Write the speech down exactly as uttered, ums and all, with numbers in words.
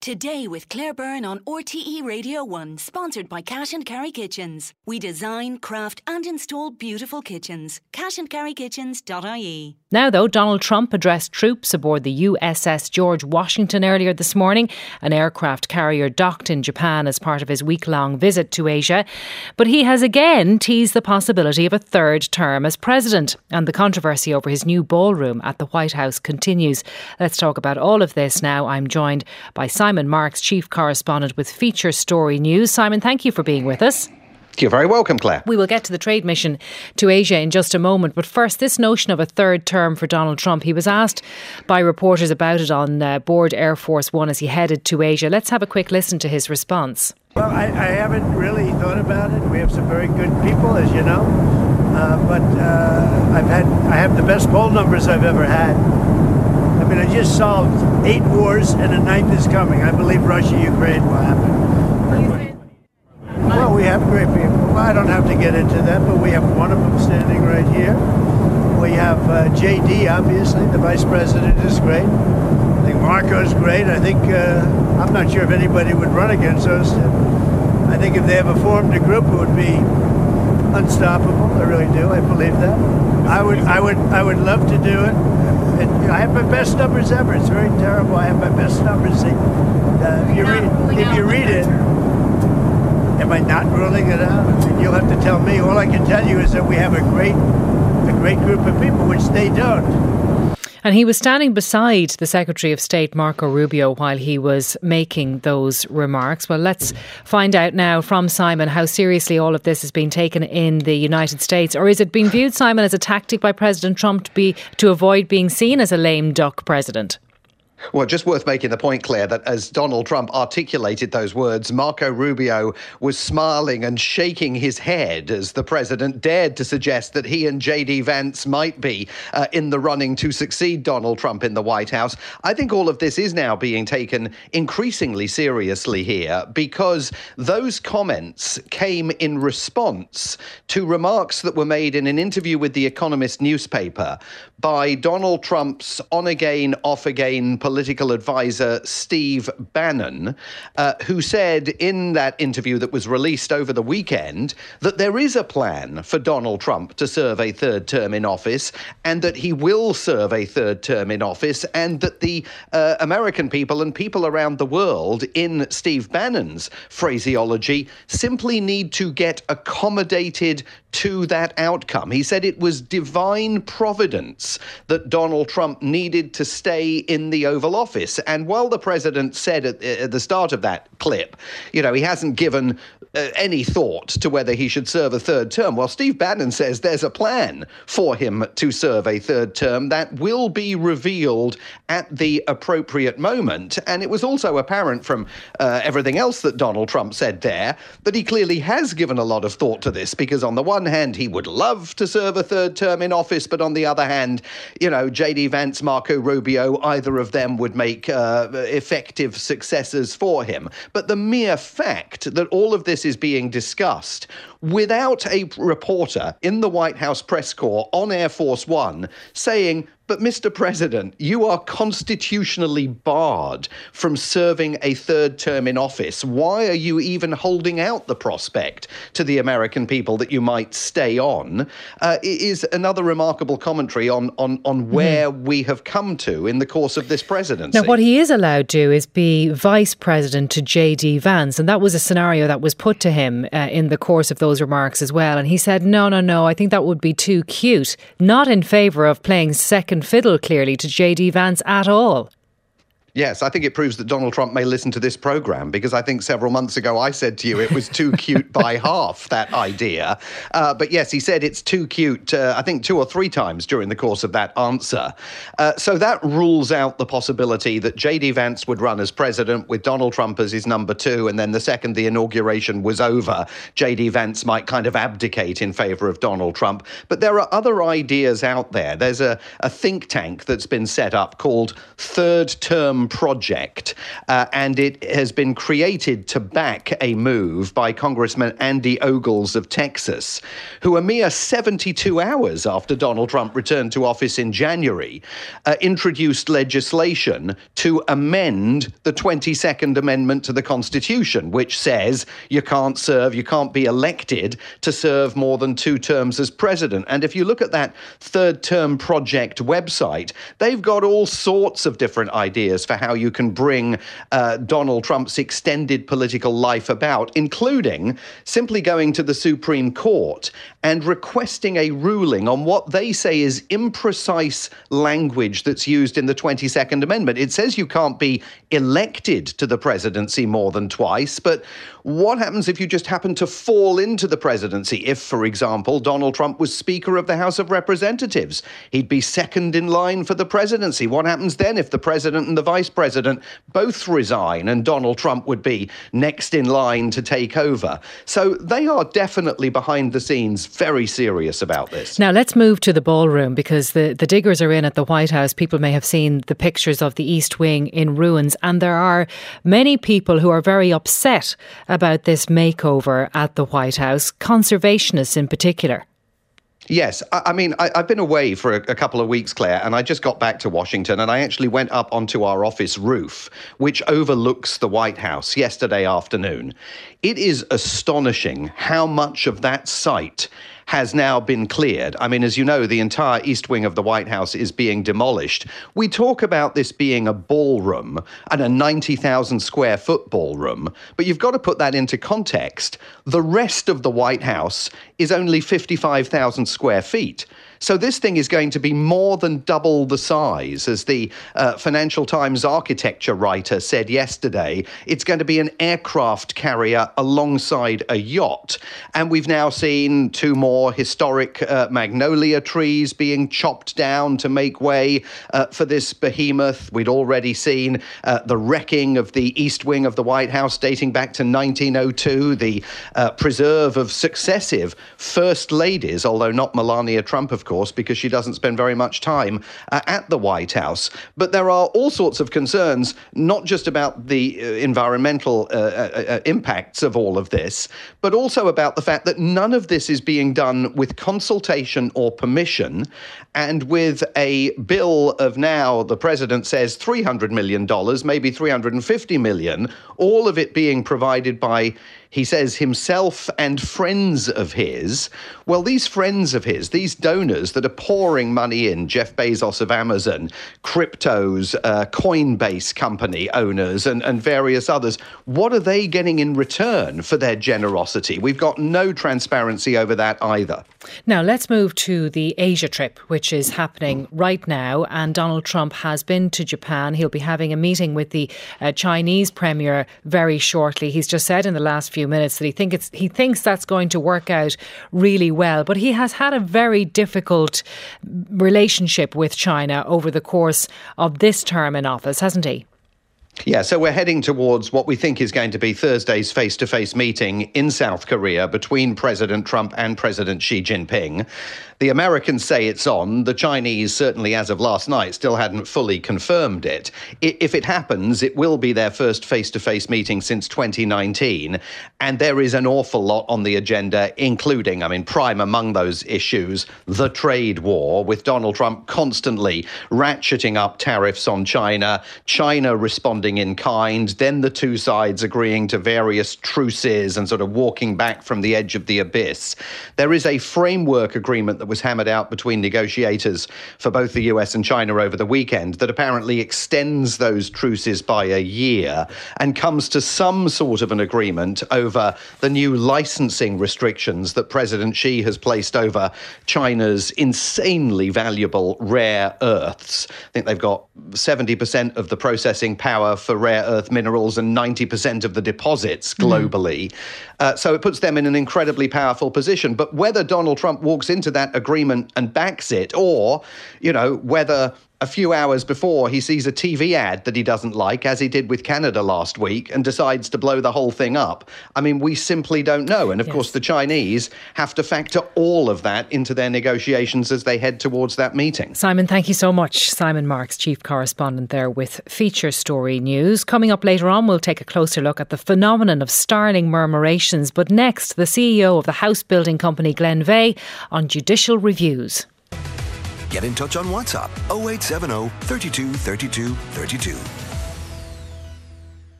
Today with Claire Byrne on R T E Radio one, sponsored by Cash and Carry Kitchens. We design, craft and install beautiful kitchens. cash and carry kitchens dot I E. Now though, Donald Trump addressed troops aboard the U S S George Washington earlier this morning. An aircraft carrier docked in Japan as part of his week-long visit to Asia. But he has again teased the possibility of a third term as president. And the controversy over his new ballroom at the White House continues. Let's talk about all of this now. I'm joined by Simon Marks, chief correspondent with Feature Story News. Simon, thank you for being with us. You're very welcome, Claire. We will get to the trade mission to Asia in just a moment. But first, this notion of a third term for Donald Trump. He was asked by reporters about it on uh, board Air Force One as he headed to Asia. Let's have a quick listen to his response. Well, I, I haven't really thought about it. We have some very good people, as you know. Uh, but uh, I've had I have the best poll numbers I've ever had. I mean, I just solved eight wars and a ninth is coming. I believe Russia-Ukraine will happen. Well, we have great people. Well, I don't have to get into that, but we have one of them standing right here. We have uh, J D, obviously. The vice president is great. I think Marco's great. I think, uh, I'm not sure if anybody would run against us. I think if they ever formed a group, it would be unstoppable. I really do. I believe that. I would, I would, I would love to do it. And, you know, I have my best numbers ever. It's very terrible. I have my best numbers. Uh, if you read, if you read it, am I not ruling it out? I mean, you'll have to tell me. All I can tell you is that we have a great, a great group of people, which they don't. And he was standing beside the Secretary of State, Marco Rubio, while he was making those remarks. Well, let's find out now from Simon how seriously all of this has been taken in the United States. Or is it being viewed, Simon, as a tactic by President Trump to be to avoid being seen as a lame duck president? Well, just worth making the point, Claire, that as Donald Trump articulated those words, Marco Rubio was smiling and shaking his head as the president dared to suggest that he and J D Vance might be uh, in the running to succeed Donald Trump in the White House. I think all of this is now being taken increasingly seriously here because those comments came in response to remarks that were made in an interview with The Economist newspaper by Donald Trump's on-again, off-again political advisor Steve Bannon, uh, who said in that interview that was released over the weekend that there is a plan for Donald Trump to serve a third term in office and that he will serve a third term in office and that the uh, American people and people around the world, in Steve Bannon's phraseology, simply need to get accommodated to that outcome. He said it was divine providence that Donald Trump needed to stay in the Oval Office. And while the president said at, at the start of that clip, you know, he hasn't given uh, any thought to whether he should serve a third term. Well, Steve Bannon says there's a plan for him to serve a third term that will be revealed at the appropriate moment. And it was also apparent from uh, everything else that Donald Trump said there that he clearly has given a lot of thought to this, because on the one hand, he would love to serve a third term in office, but on the other hand, you know, J D Vance, Marco Rubio, either of them would make uh, effective successors for him. But the mere fact that all of this is being discussed without a reporter in the White House press corps on Air Force One saying, but Mister President, you are constitutionally barred from serving a third term in office. Why are you even holding out the prospect to the American people that you might stay on? Uh, is another remarkable commentary on, on, on where mm-hmm. we have come to in the course of this presidency. Now, what he is allowed to do is be vice president to J D Vance. And that was a scenario that was put to him uh, in the course of those remarks as well. And he said, no, no, no, I think that would be too cute. Not in favour of playing second fiddle, clearly, to J D Vance at all. Yes, I think it proves that Donald Trump may listen to this programme, because I think several months ago I said to you it was too cute by half, that idea. Uh, but yes, he said it's too cute, uh, I think two or three times during the course of that answer. Uh, so that rules out the possibility that J D Vance would run as president with Donald Trump as his number two, and then the second the inauguration was over, J D Vance might kind of abdicate in favour of Donald Trump. But there are other ideas out there. There's a, a think tank that's been set up called Third Term term project, uh, and it has been created to back a move by Congressman Andy Ogles of Texas, who a mere seventy-two hours after Donald Trump returned to office in January, uh, introduced legislation to amend the twenty-second Amendment to the Constitution, which says you can't serve, you can't be elected to serve more than two terms as president. And if you look at that Third Term Project website, they've got all sorts of different ideas for how you can bring uh, Donald Trump's extended political life about, including simply going to the Supreme Court and requesting a ruling on what they say is imprecise language that's used in the twenty-second Amendment. It says you can't be elected to the presidency more than twice, but what happens if you just happen to fall into the presidency? If, for example, Donald Trump was Speaker of the House of Representatives, he'd be second in line for the presidency. What happens then if the president and the vice president both resign and Donald Trump would be next in line to take over? So they are definitely behind the scenes very serious about this. Now let's move to the ballroom, because the, the diggers are in at the White House. People may have seen the pictures of the East Wing in ruins, and there are many people who are very upset about this makeover at the White House, conservationists in particular. Yes. I, I mean, I, I've been away for a, a couple of weeks, Claire, and I just got back to Washington, and I actually went up onto our office roof, which overlooks the White House, yesterday afternoon. It is astonishing how much of that site has now been cleared. I mean, as you know, the entire East Wing of the White House is being demolished. We talk about this being a ballroom and a ninety thousand square foot ballroom, but you've got to put that into context. The rest of the White House is only fifty-five thousand square feet. So this thing is going to be more than double the size. As the uh, Financial Times architecture writer said yesterday, it's going to be an aircraft carrier alongside a yacht. And we've now seen two more historic uh, magnolia trees being chopped down to make way uh, for this behemoth. We'd already seen uh, the wrecking of the East Wing of the White House dating back to nineteen oh two, the uh, preserve of successive first ladies, although not Melania Trump, of course, because she doesn't spend very much time uh, at the White House. But there are all sorts of concerns, not just about the uh, environmental uh, uh, uh, impacts of all of this, but also about the fact that none of this is being done with consultation or permission, and with a bill of now, the president says, three hundred million dollars, maybe three hundred fifty million dollars, all of it being provided by, he says, himself and friends of his. Well, these friends of his, these donors that are pouring money in, Jeff Bezos of Amazon, cryptos, uh, Coinbase company owners, and, and various others, what are they getting in return for their generosity? We've got no transparency over that either. Now, let's move to the Asia trip, which is happening right now. And Donald Trump has been to Japan. He'll be having a meeting with the uh, Chinese premier very shortly. He's just said in the last few minutes that he think it's he thinks that's going to work out really well. But he has had a very difficult relationship with China over the course of this term in office, hasn't he? Yeah, so we're heading towards what we think is going to be Thursday's face-to-face meeting in South Korea between President Trump and President Xi Jinping. The Americans say it's on. The Chinese, certainly as of last night, still hadn't fully confirmed it. If it happens, it will be their first face-to-face meeting since twenty nineteen. And there is an awful lot on the agenda, including, I mean, prime among those issues, the trade war, with Donald Trump constantly ratcheting up tariffs on China, China responding in kind, then the two sides agreeing to various truces and sort of walking back from the edge of the abyss. There is a framework agreement that was hammered out between negotiators for both the U S and China over the weekend that apparently extends those truces by a year and comes to some sort of an agreement over the new licensing restrictions that President Xi has placed over China's insanely valuable rare earths. I think they've got seventy percent of the processing power for rare earth minerals and ninety percent of the deposits globally. Mm. Uh, so it puts them in an incredibly powerful position. But whether Donald Trump walks into that agreement and backs it, or, you know, whether a few hours before he sees a T V ad that he doesn't like, as he did with Canada last week, and decides to blow the whole thing up. I mean, we simply don't know. And of yes. course, the Chinese have to factor all of that into their negotiations as they head towards that meeting. Simon, thank you so much. Simon Marks, chief correspondent there with Feature Story News. Coming up later on, we'll take a closer look at the phenomenon of starling murmurations. But next, the C E O of the house building company Glenveagh on judicial reviews. Get in touch on WhatsApp oh eight seven oh, three two, three two, three two.